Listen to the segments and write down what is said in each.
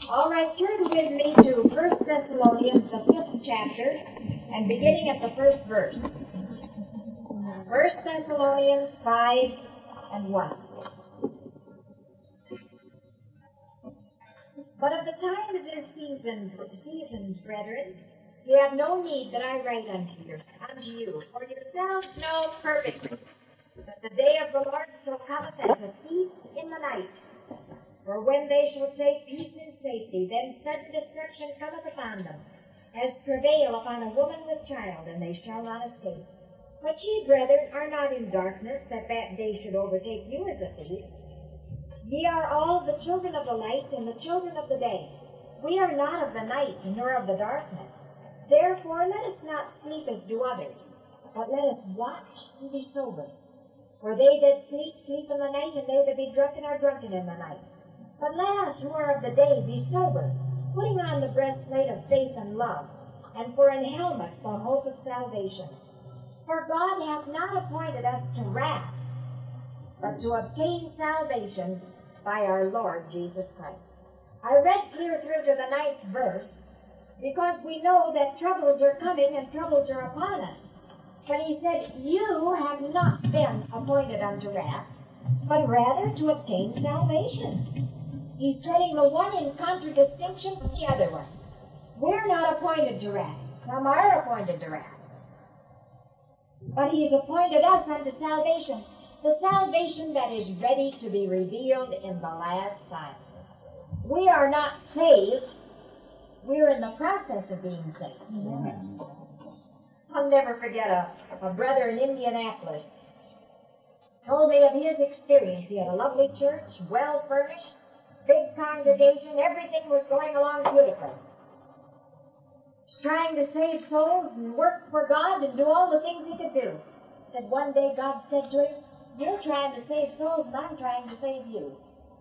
All right, turn with me to 1 Thessalonians, the 5th chapter, and beginning at the first verse. 1 Thessalonians 5 and 1. But of the times and seasons, brethren, you have no need that I write unto you, for yourselves know perfectly that the day of the Lord shall cometh as a thief in the night. For when they shall say peace and safety, then sudden destruction cometh upon them, as travail upon a woman with child, and they shall not escape. But ye, brethren, are not in darkness, that day should overtake you as a thief. Ye are all the children of the light and the children of the day. We are not of the night, nor of the darkness. Therefore let us not sleep as do others, but let us watch and be sober. For they that sleep, sleep in the night, and they that be drunken are drunken in the night. But let us who are of the day be sober, putting on the breastplate of faith and love, and for an helmet the hope of salvation. For God hath not appointed us to wrath, but to obtain salvation by our Lord Jesus Christ. I read clear through to the 9th verse, because we know that troubles are coming and troubles are upon us. But he said, you have not been appointed unto wrath, but rather to obtain salvation. He's setting the one in contradistinction from the other one. We're not appointed to wrath. Some are appointed to wrath. But he's appointed us unto salvation, the salvation that is ready to be revealed in the last time. We are not saved. We're in the process of being saved. Amen. I'll never forget a brother in Indianapolis told me of his experience. He had a lovely church, well furnished, big congregation, everything was going along beautifully. Trying to save souls and work for God and do all the things he could do. Said one day God said to him, you're trying to save souls and I'm trying to save you.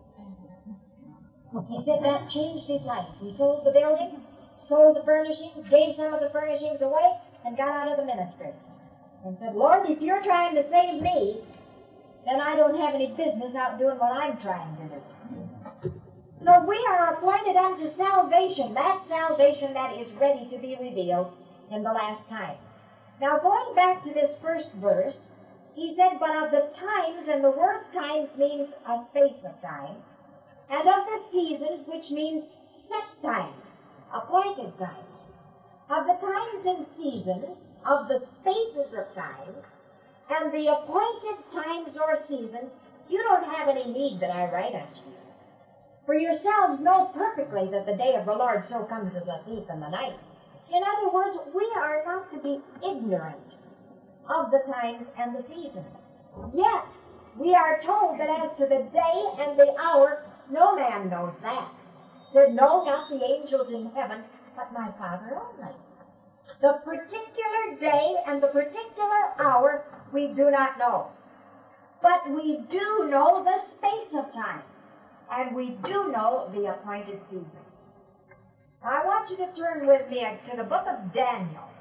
He said that changed his life. He sold the building, sold the furnishings, gave some of the furnishings away, and got out of the ministry. And said, Lord, if you're trying to save me, then I don't have any business out doing what I'm trying to do. So we are appointed unto salvation, that salvation that is ready to be revealed in the last times. Now going back to this first verse, he said, but of the times, and the word times means a space of time, and of the seasons, which means set times, appointed times. Of the times and seasons, of the spaces of time, and the appointed times or seasons, you don't have any need that I write unto you. For yourselves know perfectly that the day of the Lord so comes as a thief in the night. In other words, we are not to be ignorant of the times and the seasons. Yet, we are told that as to the day and the hour, no man knows that. Said, no, not the angels in heaven, but my Father only. The particular day and the particular hour we do not know. But we do know the space of time. And we do know the appointed seasons. Now, I want you to turn with me to the book of Daniel.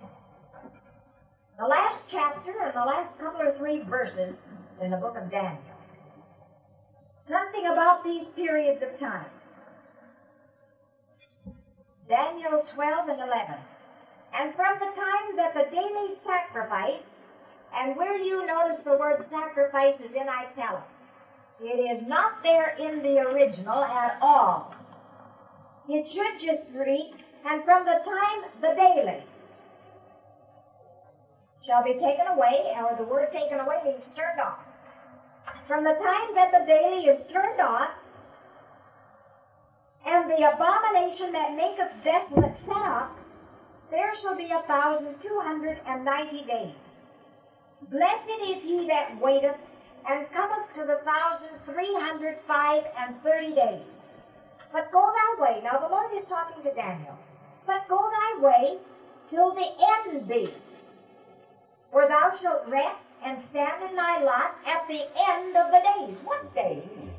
The last chapter and the last couple or three verses in the book of Daniel. Something about these periods of time. Daniel 12 and 11. And from the time that the daily sacrifice, and where you notice the word sacrifice is in italics. It is not there in the original at all. It should just read, and from the time the daily shall be taken away, or the word taken away means turned off. From the time that the daily is turned off, and the abomination that maketh desolate set up, there shall be 1,290 days. Blessed is he that waiteth, and cometh to the 1,330 days. But go thy way. Now the Lord is talking to Daniel. But go thy way till the end be. For thou shalt rest and stand in thy lot at the end of the days. What days?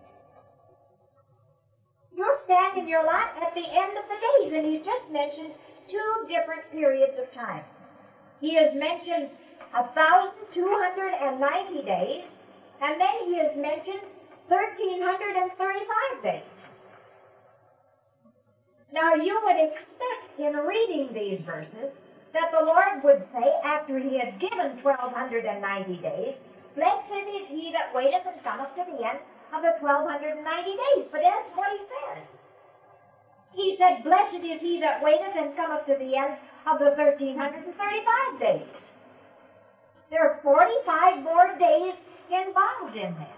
You'll stand in your lot at the end of the days. And he just mentioned two different periods of time. He has mentioned 1,290 days, and then he has mentioned 1,335 days. Now you would expect in reading these verses that the Lord would say, after he had given 1290 days, blessed is he that waiteth and cometh to the end of the 1290 days. But that's what he says. He said, blessed is he that waiteth and cometh to the end of the 1335 days. There are 45 more days involved in this.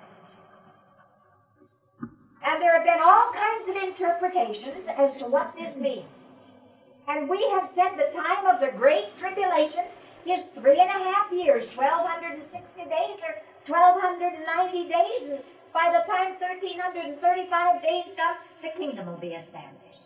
And there have been all kinds of interpretations as to what this means. And we have said the time of the Great Tribulation is 3.5 years, 1260 days or 1290 days, and by the time 1335 days come, the kingdom will be established.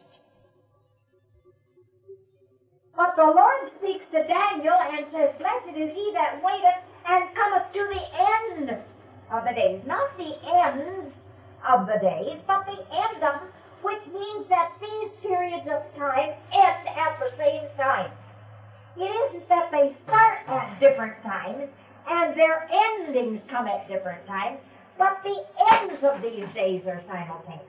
But the Lord speaks to Daniel and says, blessed is he that waiteth and cometh to the end of the days. Not the ends of the days, but the end of them, which means that these periods of time end at the same time. It isn't that they start at different times and their endings come at different times, but the ends of these days are simultaneous.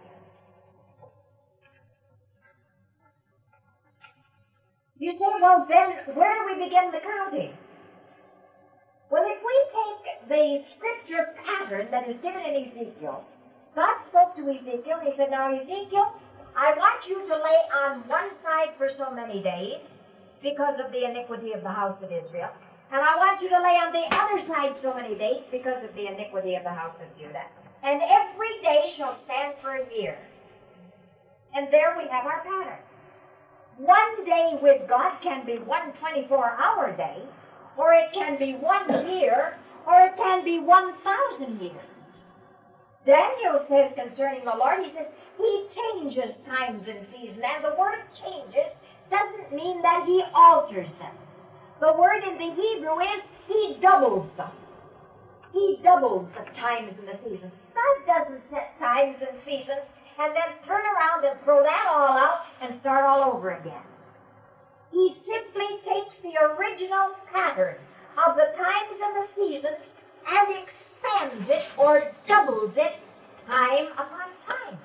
You say, well, then where do we begin the counting? Well, if we take the scripture pattern that is given in Ezekiel, God spoke to Ezekiel, and he said, now, Ezekiel, I want you to lay on one side for so many days because of the iniquity of the house of Israel, and I want you to lay on the other side so many days because of the iniquity of the house of Judah. And every day shall stand for a year. And there we have our pattern. One day with God can be one 24-hour day, or it can be 1 year, or it can be 1,000 years. Daniel says concerning the Lord, he says, he changes times and seasons. And the word changes doesn't mean that he alters them. The word in the Hebrew is he doubles them. He doubles the times and the seasons. God doesn't set times and seasons and then turn around and throw that all out and start all over again. He simply takes the original pattern of the times and the seasons and expands it or doubles it time upon time.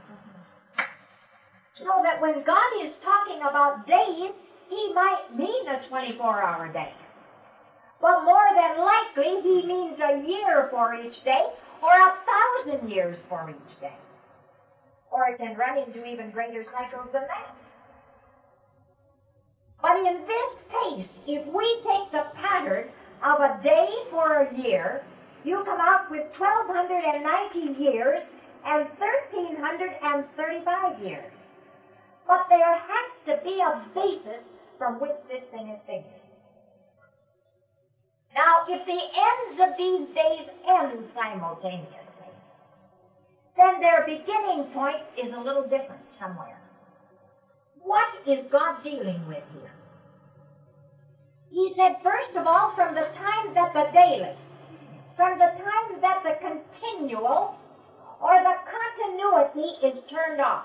So that when God is talking about days, he might mean a 24-hour day. But more than likely, he means a year for each day or 1,000 years for each day. Or it can run into even greater cycles than that. But in this case, if we take the pattern of a day for a year, you come out with 1,290 years and 1,335 years. But there has to be a basis from which this thing is figured. Now, if the ends of these days end simultaneously, then their beginning point is a little different somewhere. What is God dealing with here? He said, first of all, from the time that the daily, from the time that the continual or the continuity is turned off.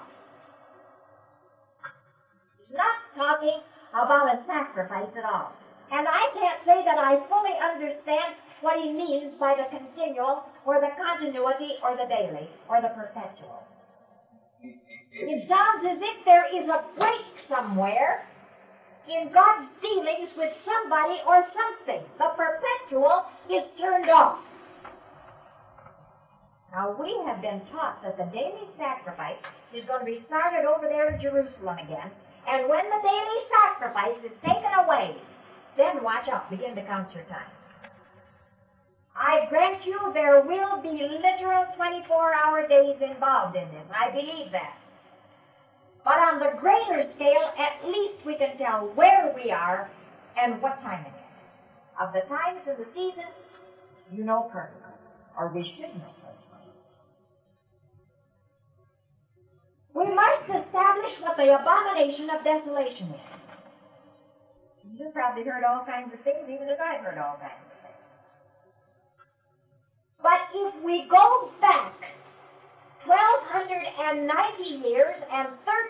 He's not talking about a sacrifice at all. And I can't say that I fully understand what he means by the continual or the continuity or the daily or the perpetual. It sounds as if there is a break somewhere in God's dealings with somebody or something. The perpetual is turned off. Now, we have been taught that the daily sacrifice is going to be started over there in Jerusalem again, and when the daily sacrifice is taken away, then watch out, begin to count your time. I grant you there will be literal 24-hour days involved in this. I believe that. But on the greater scale, at least we can tell where we are and what time it is. Of the times and the seasons, you know perfectly, or we should know perfectly. We must establish what the abomination of desolation is. You've probably heard all kinds of things, even as I've heard all kinds of things. But if we go back 1,290 years and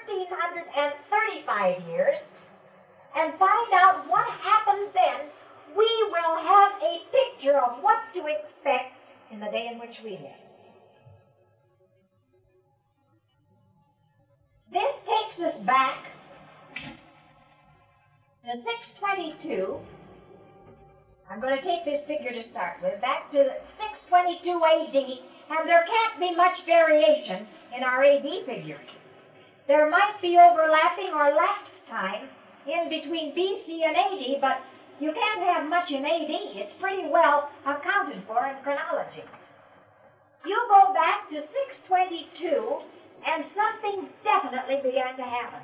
1,335 years and find out what happened then, we will have a picture of what to expect in the day in which we live. This takes us back The 622, I'm going to take this figure to start with, back to 622 AD, and there can't be much variation in our AD figuring. There might be overlapping or lapse time in between BC and AD, but you can't have much in AD. It's pretty well accounted for in chronology. You go back to 622, and something definitely began to happen.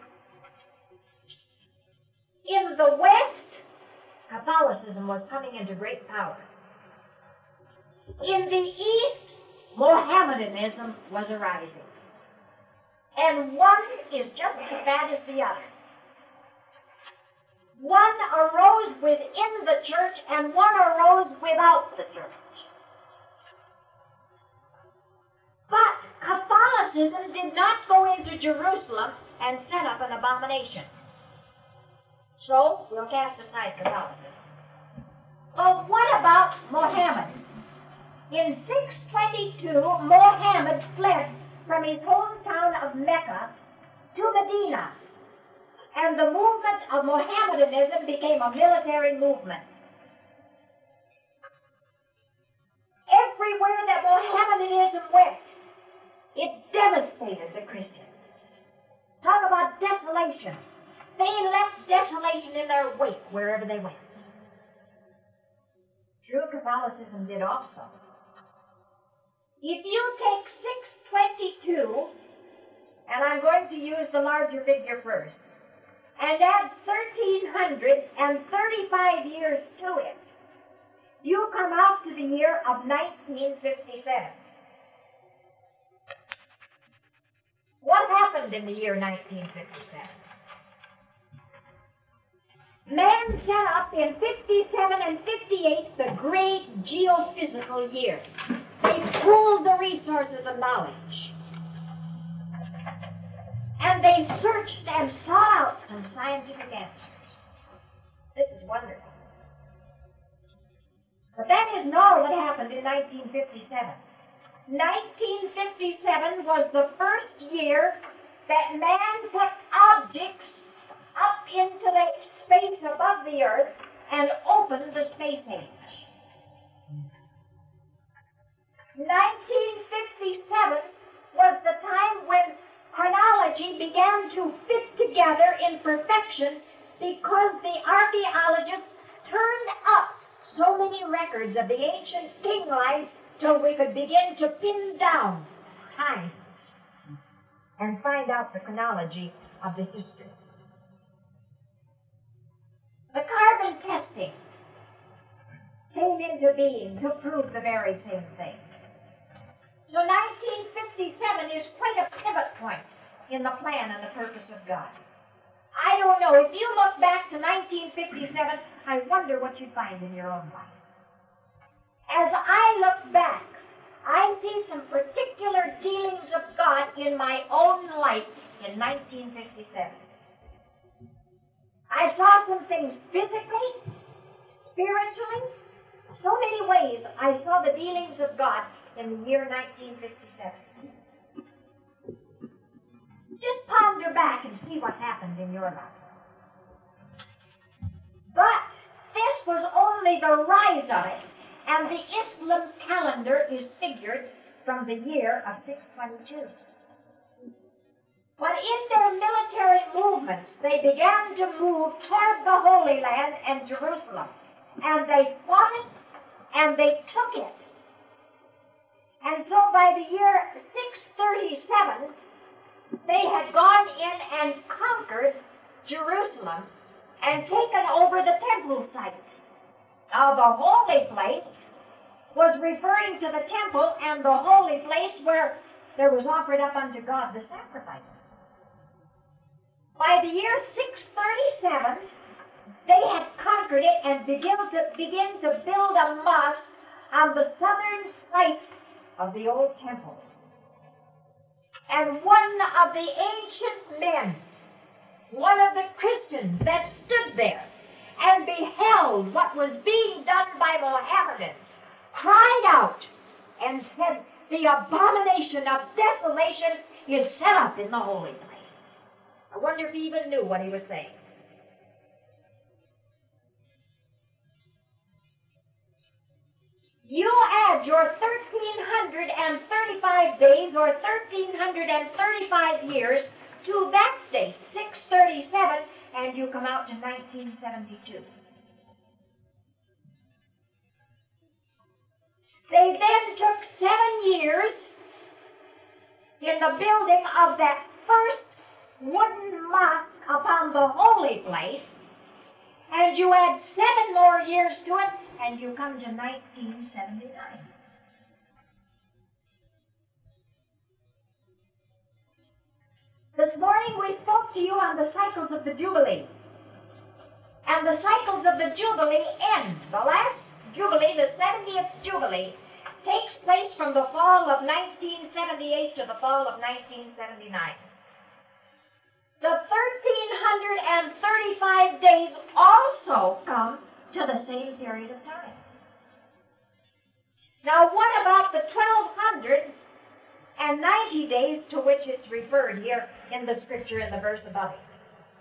In the West, Catholicism was coming into great power. In the East, Mohammedanism was arising. And one is just as bad as the other. One arose within the church and one arose without the church. But Catholicism did not go into Jerusalem and set up an abomination. So, we'll cast aside Catholicism. But what about Mohammed? In 622, Mohammed fled from his hometown of Mecca to Medina, and the movement of Mohammedanism became a military movement. Everywhere that Mohammedanism went, it devastated the Christians. Talk about desolation. They left desolation in their wake wherever they went. True Catholicism did also. If you take 622, and I'm going to use the larger figure first, and add 1,335 years to it, you come out to the year of 1957. What happened in the year 1957? Man set up in 57 and 58 the great geophysical year. They pooled the resources of knowledge. And they searched and sought out some scientific answers. This is wonderful. But that isn't all that happened in 1957. 1957 was the first year that man put objects up into the space above the earth and opened the space age. 1957 was the time when chronology began to fit together in perfection because the archaeologists turned up so many records of the ancient king life till we could begin to pin down times and find out the chronology of the history. The carbon testing came into being to prove the very same thing. So 1957 is quite a pivot point in the plan and the purpose of God. I don't know, if you look back to 1957, I wonder what you'd find in your own life. As I look back, I see some particular dealings of God in my own life in 1957. I saw some things physically, spiritually, so many ways I saw the dealings of God in the year 1957. Just ponder back and see what happened in your life. But this was only the rise of it, and the Islam calendar is figured from the year of 622. But in their military movements, they began to move toward the Holy Land and Jerusalem. And they fought it, and they took it. And so by the year 637, they had gone in and conquered Jerusalem and taken over the temple site. Now the holy place was referring to the temple and the holy place where there was offered up unto God the sacrifices. By the year 637, they had conquered it and began to build a mosque on the southern site of the old temple. And one of the ancient men, one of the Christians that stood there and beheld what was being done by Mohammedans, cried out and said, "The abomination of desolation is set up in the holy place." I wonder if he even knew what he was saying. You add your 1,335 days or 1,335 years to that date, 637, and you come out to 1972. They then took 7 years in the building of that first wooden mosque upon the holy place, and you add 7 more years to it, and you come to 1979. This morning we spoke to you on the cycles of the Jubilee. And the cycles of the Jubilee end. The last Jubilee, the 70th Jubilee, takes place from the fall of 1978 to the fall of 1979. The 1,335 days also come to the same period of time. Now, what about the 1,290 days to which it's referred here in the scripture in the verse above it?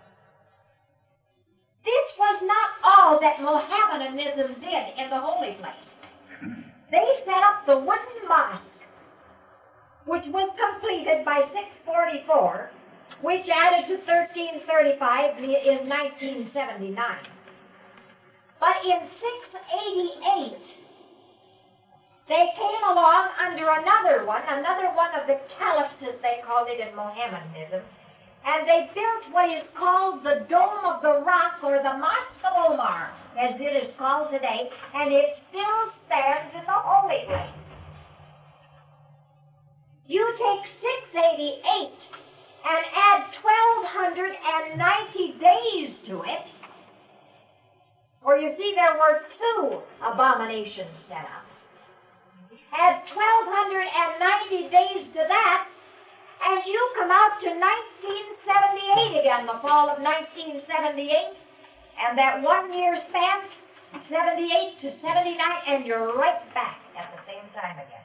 This was not all that Mohammedanism did in the holy place. They set up the wooden mosque, which was completed by 644, which added to 1335 is 1979. But in 688, they came along under another one of the caliphs, as they called it in Mohammedanism, and they built what is called the Dome of the Rock, or the Mosque of Omar, as it is called today, and it still stands in the holy place. You take 688 and add 1,290 days to it, for you see there were 2 abominations set up. Add 1,290 days to that, and you come out to 1978 again, the fall of 1978, and that 1 year span, 78 to 79, and you're right back at the same time again.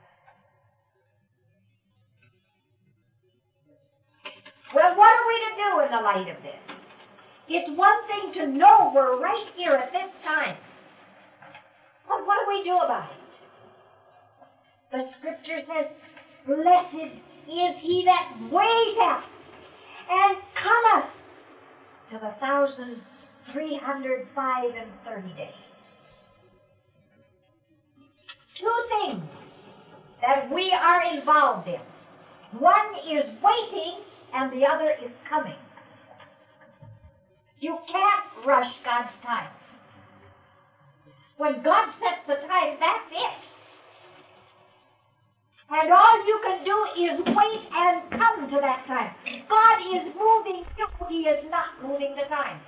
Well, what are we to do in the light of this? It's one thing to know we're right here at this time. But what do we do about it? The scripture says, "Blessed is he that waiteth and cometh to the 1,330 days." 2 things that we are involved in. One is waiting, and the other is coming. You can't rush God's time. When God sets the time, that's it. And all you can do is wait and come to that time. God is moving you, He is not moving the time.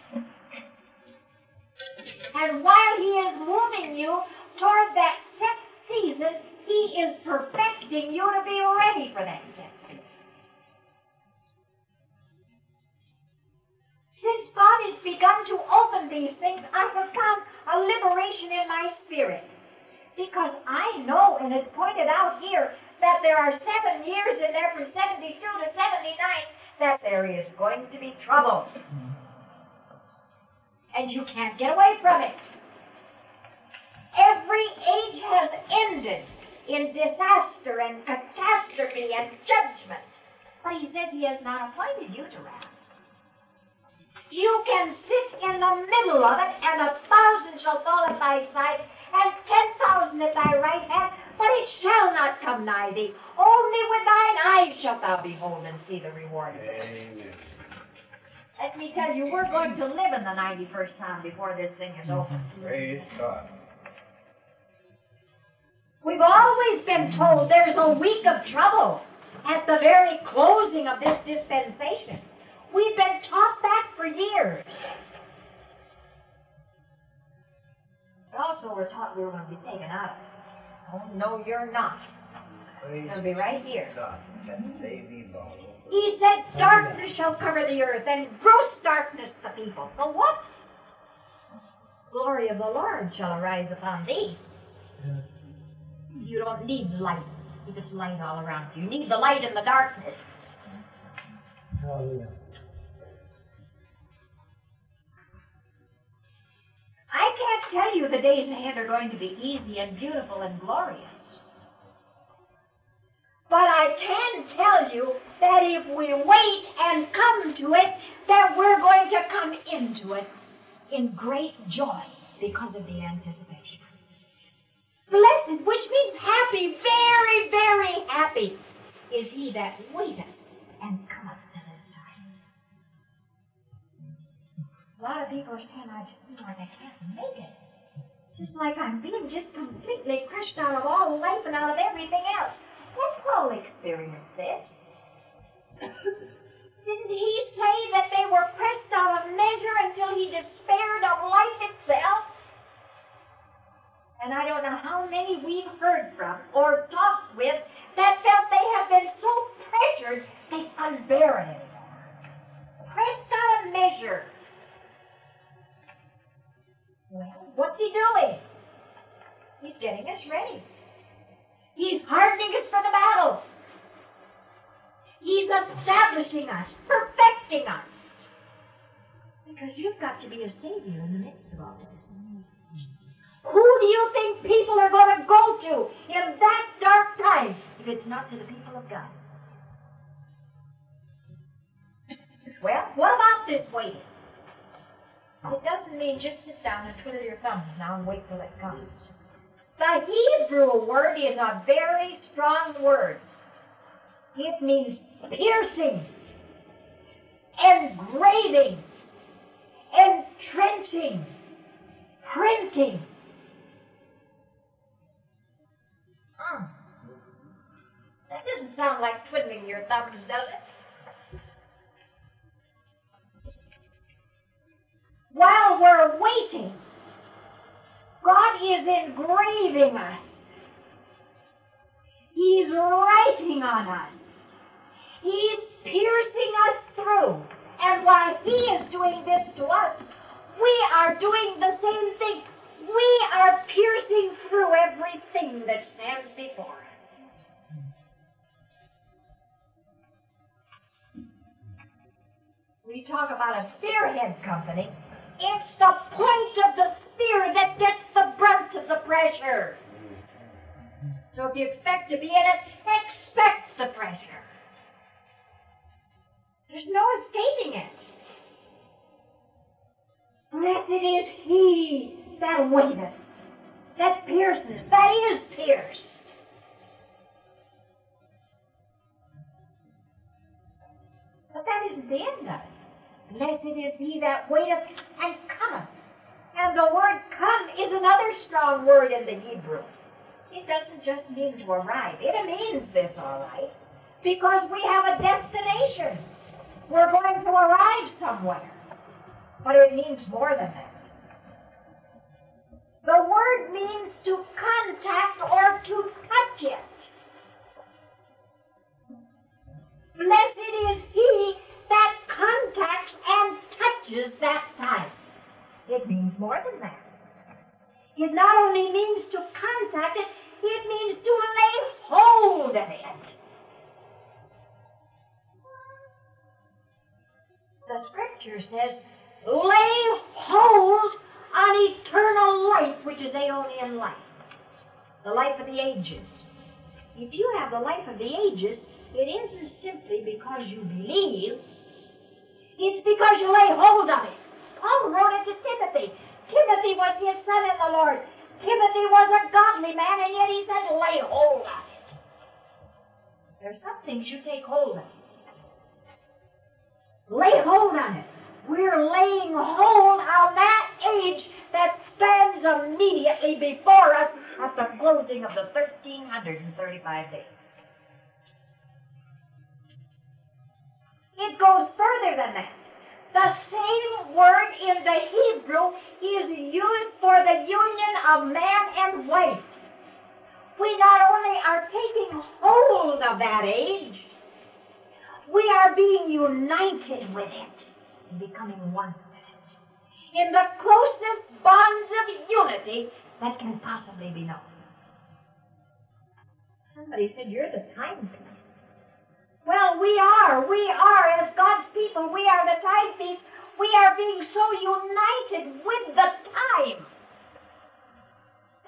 And while He is moving you toward that set season, He is perfecting you to be ready for that set season. Since God has begun to open these things, I have found a liberation in my spirit. Because I know, and it's pointed out here, that there are 7 years in there from 72 to 79 that there is going to be trouble. And you can't get away from it. Every age has ended in disaster and catastrophe and judgment. But He says He has not appointed you to wrath. You can sit in the middle of it, and 1,000 shall fall at thy side, and 10,000 at thy right hand, but it shall not come nigh thee. Only with thine eyes shalt thou behold and see the reward of it. Amen. Let me tell you, we're going to live in the 91st Psalm before this thing is over. Praise God. We've always been told there's a week of trouble at the very closing of this dispensation. We've been taught that for years. But also we're taught we were going to be taken out of it. Oh, no, you're not. It'll be right here. He said, darkness shall cover the earth, and gross darkness the people. So what? Glory of the Lord shall arise upon thee. You don't need light if it's light all around you. You need the light in the darkness. Hallelujah. I can't tell you the days ahead are going to be easy and beautiful and glorious. But I can tell you that if we wait and come to it, that we're going to come into it in great joy because of the anticipation. Blessed, which means happy, very, very happy, is he that waiteth and cometh to this time. A lot of people are saying, I just feel like I can't make it. Just like I'm being just completely crushed out of all life and out of everything else. Well, Paul experienced this. Didn't he say that they were pressed out of measure until he despaired of life itself? And I don't know how many we've heard from or talked with that felt they have been so pressured they couldn't bear it anymore. Pressed out of measure. Well, what's he doing? He's getting us ready. He's hardening us for the battle. He's establishing us, perfecting us. Because you've got to be a savior in the midst of all this. Who do you think people are going to go to in that dark time if it's not to the people of God? Well, what about this waiting? It doesn't mean just sit down and twiddle your thumbs now and wait till it comes. The Hebrew word is a very strong word. It means piercing, engraving, entrenching, printing. That doesn't sound like twiddling your thumbs, does it? While we're waiting, God is engraving us. He's writing on us. He's piercing us through. And while He is doing this to us, we are doing the same thing. We are piercing through everything that stands before us. We talk about a spearhead company. It's the point of the spear that gets the brunt of the pressure. So if you expect to be in it, expect the pressure. There's no escaping it. Blessed is he that waiteth, that pierces, that is pierced. But that isn't the end of it. Blessed is he that waiteth and cometh. And the word come is another strong word in the Hebrew. It doesn't just mean to arrive. It means this, all right, because we have a destination. We're going to arrive somewhere. But it means more than that. The word means to contact or to touch it. Blessed is he that contacts and touches that time. It means more than that. It not only means to contact it, it means to lay hold of it. The scripture says, lay hold on eternal life, which is aeonian life, the life of the ages. If you have the life of the ages, it isn't simply because you believe, it's because you lay hold of it. Paul wrote it to Timothy. Timothy was his son in the Lord. Timothy was a godly man, and yet he said, lay hold of it. There's some things you take hold of. Lay hold on it. We're laying hold on that age that stands immediately before us at the closing of the 1,335 days. It goes further than that. The same word in the Hebrew is used for the union of man and wife. We not only are taking hold of that age, we are being united with it and becoming one with it in the closest bonds of unity that can possibly be known. Somebody said, you're the timepiece. Well, we are, as God's people, we are the timepiece. We are being so united with the time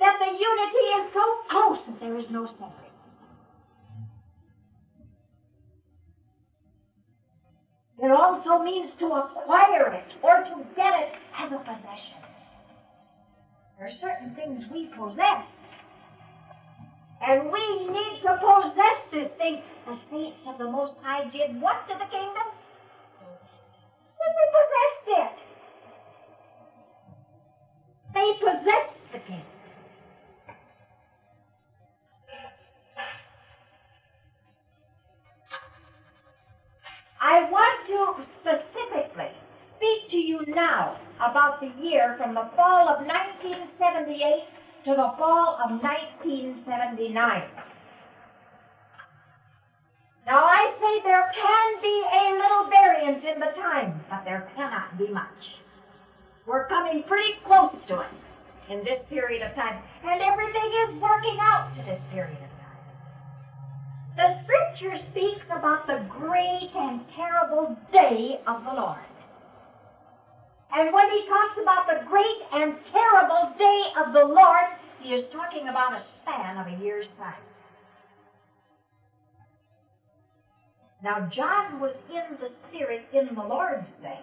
that the unity is so close that there is no separation. It also means to acquire it or to get it as a possession. There are certain things we possess, and we need to possess this thing. The saints of the Most High did what to the kingdom? Simply possessed it. They possessed the kingdom. I want to specifically speak to you now about the year from the fall of 1978 to the fall of 1979. Now I say there can be a little variance in the time, but there cannot be much. We're coming pretty close to it in this period of time, and everything is working out to this period of time. The Scripture speaks about the great and terrible day of the Lord. And when he talks about the great and terrible day of the Lord, he is talking about a span of a year's time. Now, John was in the Spirit in the Lord's day.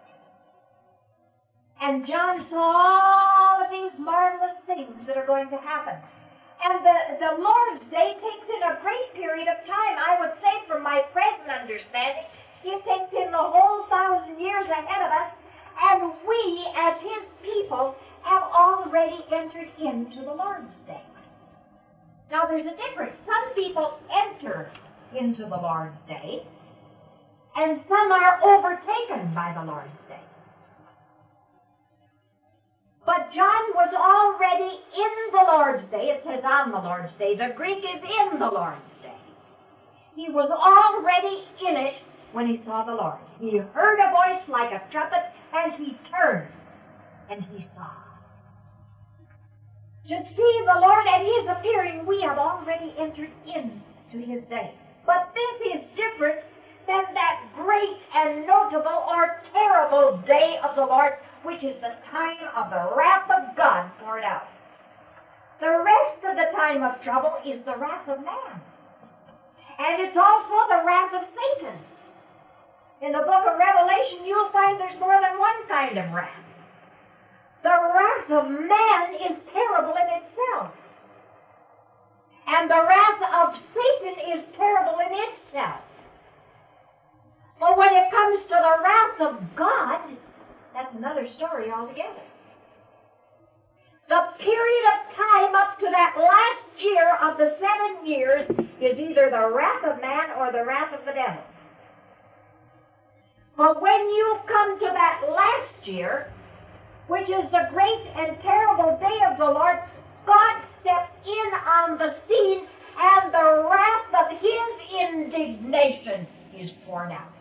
And John saw all of these marvelous things that are going to happen. And the Lord's day takes in a great period of time. I would say, from my present understanding, it takes in the whole 1,000 years ahead of us, and we, as his people, have already entered into the Lord's day. Now, there's a difference. Some people enter into the Lord's day, and some are overtaken by the Lord's day. But John was already in the Lord's day. It says on the Lord's day. The Greek is in the Lord's day. He was already in it when he saw the Lord. He heard a voice like a trumpet, and he turned, and he saw. To see the Lord at his appearing, we have already entered into his day. But this is different than that great and notable or terrible day of the Lord, which is the time of the wrath of God poured out. The rest of the time of trouble is the wrath of man. And it's also the wrath of Satan. In the book of Revelation, you'll find there's more than one kind of wrath. The wrath of man is terrible in itself. And the wrath of Satan is terrible in itself. But when it comes to the wrath of God, that's another story altogether. The period of time up to that last year of the 7 years is either the wrath of man or the wrath of the devil. But when you come to that last year, which is the great and terrible day of the Lord, God steps in on the scene, and the wrath of his indignation is poured out.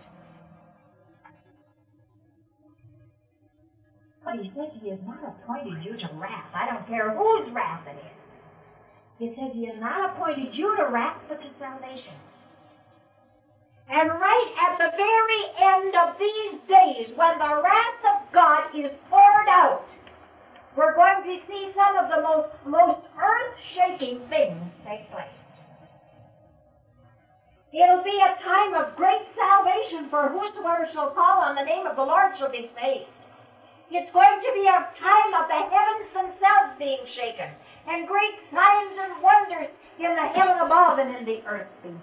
But he says he has not appointed you to wrath. I don't care whose wrath it is. He says he has not appointed you to wrath, but to salvation. And right at the very end of these days, when the wrath of God is poured out, we're going to see some of the most earth-shaking things take place. It'll be a time of great salvation, for whosoever shall call on the name of the Lord shall be saved. It's going to be a time of the heavens themselves being shaken, and great signs and wonders in the heaven above and in the earth beneath.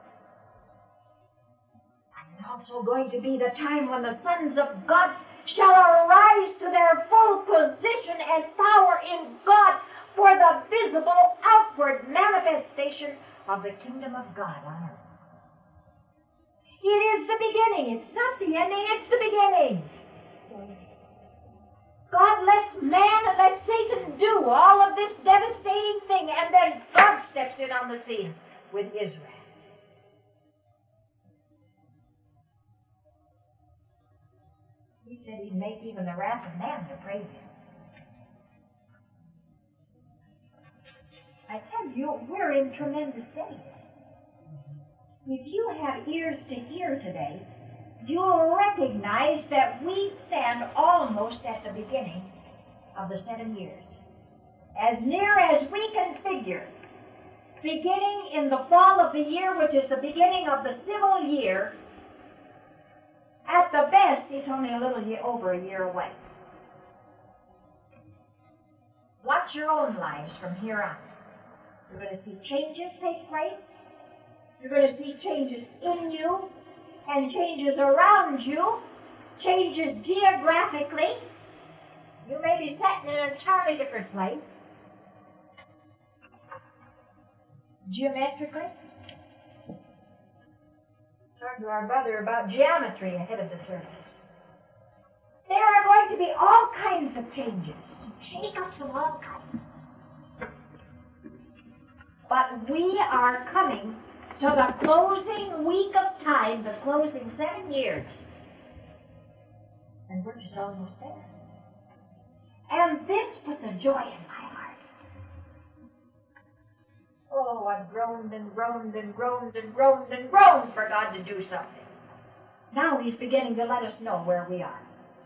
It's also going to be the time when the sons of God shall arise to their full position and power in God for the visible outward manifestation of the kingdom of God on earth. It is the beginning. It's not the ending, it's the beginning. God lets man and lets Satan do all of this devastating thing, and then God steps in on the scene with his wrath. He said he'd make even the wrath of man to praise him. I tell you, we're in tremendous days. If you have ears to hear today, you'll recognize that we stand almost at the beginning of the 7 years. as near as we can figure, beginning in the fall of the year, which is the beginning of the civil year, at the best, it's only a little over a year away. Watch your own lives from here on. You're going to see changes take place. You're going to see changes in you and changes around you, changes geographically. You may be set in an entirely different place. Geometrically. Talking to our brother about geometry ahead of the service. There are going to be all kinds of changes, shake-ups of all kinds. But we are coming to the closing week of time, the closing 7 years. And we're just almost there. And this puts a joy in my heart. Oh, I've groaned and groaned and groaned and groaned and groaned for God to do something. Now He's beginning to let us know where we are.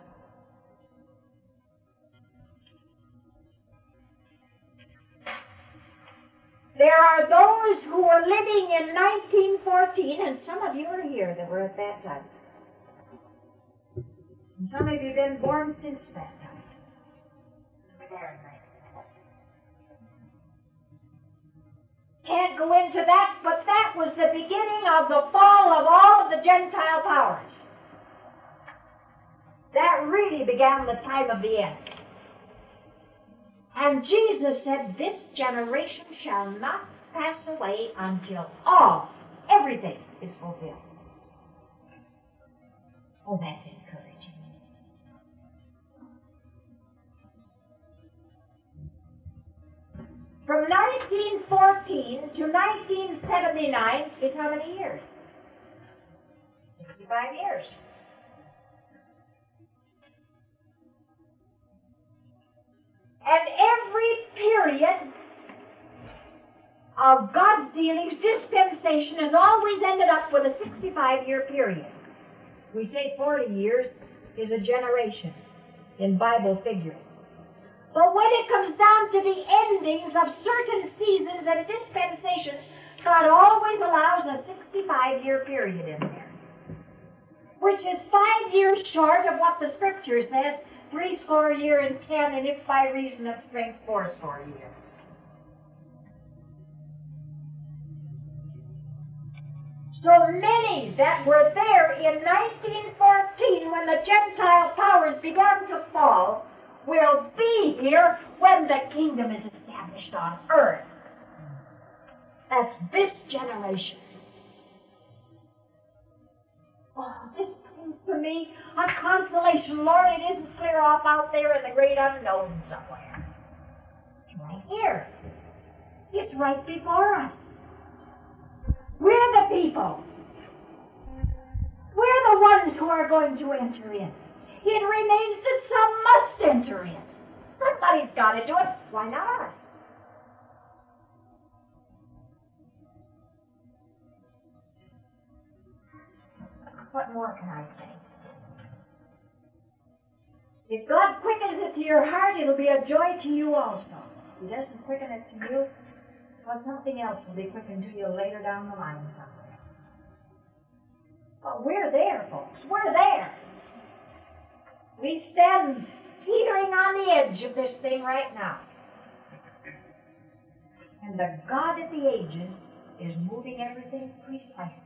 There are those who were living in 1914, and some of you are here that were at that time. And some of you have been born since that time. Can't go into that, but that was the beginning of the fall of all of the Gentile powers. That really began the time of the end. And Jesus said, this generation shall not pass away until everything is fulfilled. Oh, that's encouraging. From 1914 to 1979 is how many years? 65 years. And every period of God's dealings, dispensation, has always ended up with a 65-year period. We say 40 years is a generation in Bible figuring. But when it comes down to the endings of certain seasons and dispensations, God always allows a 65-year period in there, which is 5 years short of what the Scripture says, 80 years and 10, and if by reason of strength, 80 years. So many that were there in 1914 when the Gentile powers began to fall will be here when the kingdom is established on earth. That's this generation. Oh, this brings to me a consolation. Lord, it isn't clear off out there in the great unknown somewhere. It's right here. It's right before us. We're the people. We're the ones who are going to enter in. It remains that some must enter in. Somebody's got to do it. Why not us? What more can I say? If God quickens it to your heart, it'll be a joy to you also. If He doesn't quicken it to you, well, something else will be quickened to you later down the line somewhere. But we're there, folks. We're there. We stand teetering on the edge of this thing right now. And the God of the ages is moving everything precisely,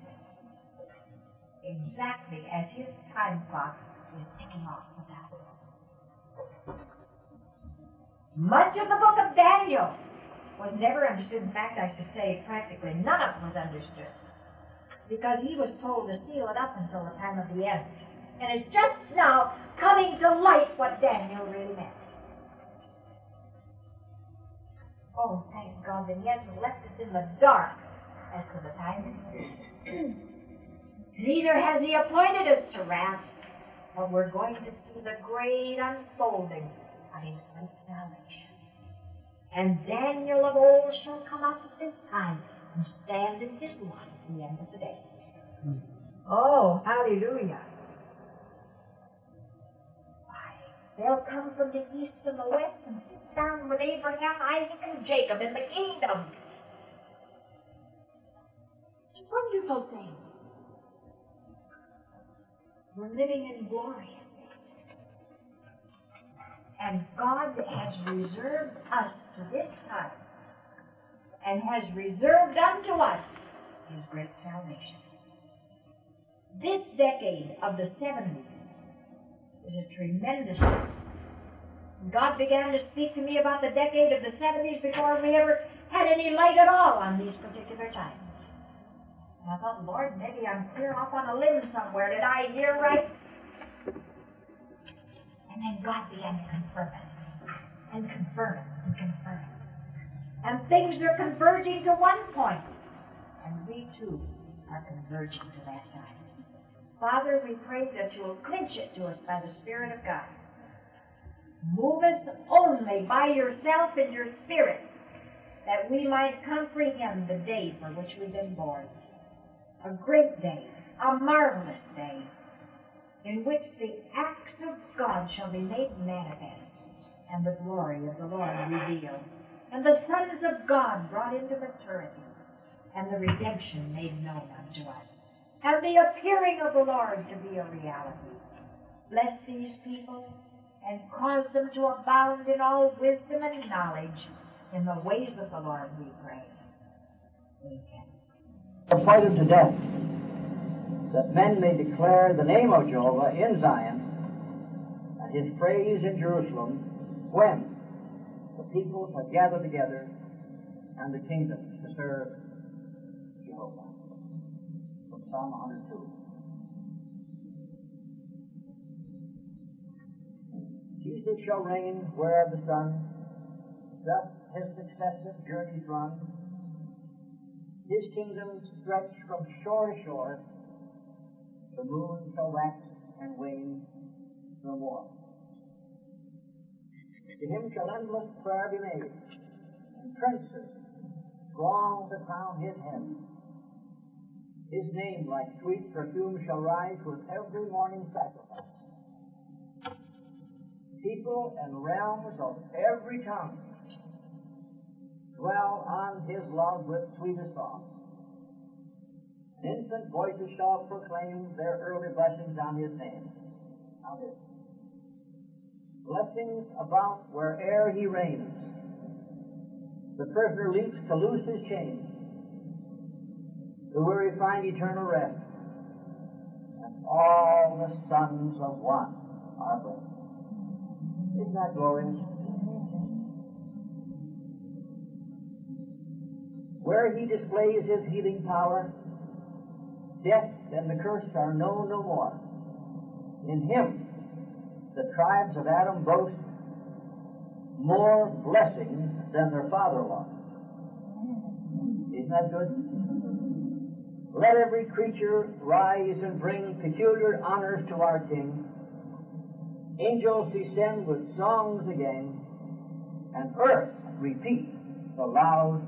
exactly as His time clock is ticking off the hour. Much of the book of Daniel was never understood. In fact, I should say practically none of it was understood, because he was told to seal it up until the time of the end. And it's just now coming to light what Daniel really meant. Oh, thank God that He hasn't left us in the dark as to the times. Neither has He appointed us to wrath, but we're going to see the great unfolding of His great salvation. And Daniel of old shall come up at this time and stand in His light at the end of the days. Oh, hallelujah. They'll come from the east and the west and sit down with Abraham, Isaac, and Jacob in the kingdom. It's a wonderful thing. We're living in glorious days. And God has reserved us to this time and has reserved unto us His great salvation. This decade of the 70s is a tremendous one. God began to speak to me about the decade of the 70s before we ever had any light at all on these particular times. And I thought, Lord, maybe I'm clear off on a limb somewhere. Did I hear right? And then God began to confirm it, and confirm it, and confirm it. And things are converging to one point. And we too are converging to that time. Father, we pray that you will clinch it to us by the Spirit of God. Move us only by yourself and your Spirit, that we might comprehend the day for which we've been born. A great day, a marvelous day, in which the acts of God shall be made manifest, and the glory of the Lord revealed, and the sons of God brought into maturity, and the redemption made known unto us, and the appearing of the Lord to be a reality. Bless these people, and cause them to abound in all wisdom and knowledge in the ways of the Lord, we pray. Amen. Appointed to death, that men may declare the name of Jehovah in Zion, and his praise in Jerusalem, when the peoples have gathered together, and the kingdoms to serve Jehovah. From Psalm 102. Jesus shall reign wherever the sun doth his successive journeys run. His kingdom stretch from shore to shore. The moon shall wax and wane no more. To him shall endless prayer be made, and princes throng to crown his head. His name like sweet perfume shall rise with every morning sacrifice. People and realms of every tongue dwell on his love with sweetest song. Infant voices shall proclaim their early blessings on his name. Now this. Blessings about where'er he reigns. The prisoner leaps to loose his chains. The weary find eternal rest. And all the sons of one are blessed. Isn't that glorious? Where he displays his healing power, death and the curse are known no more. In him, the tribes of Adam boast more blessings than their father lost. Isn't that good? Let every creature rise and bring peculiar honors to our King. Angels descend with songs again, and earth repeat the loud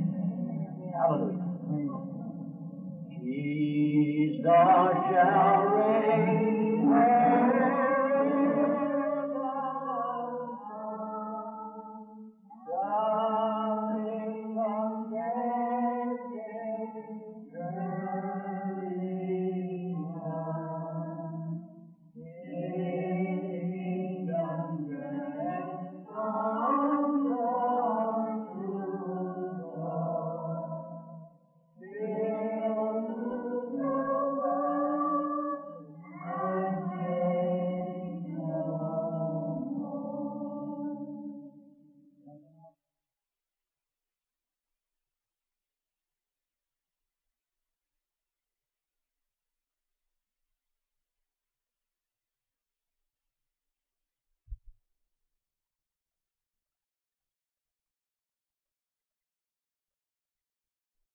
Amen. Hallelujah. Jesus shall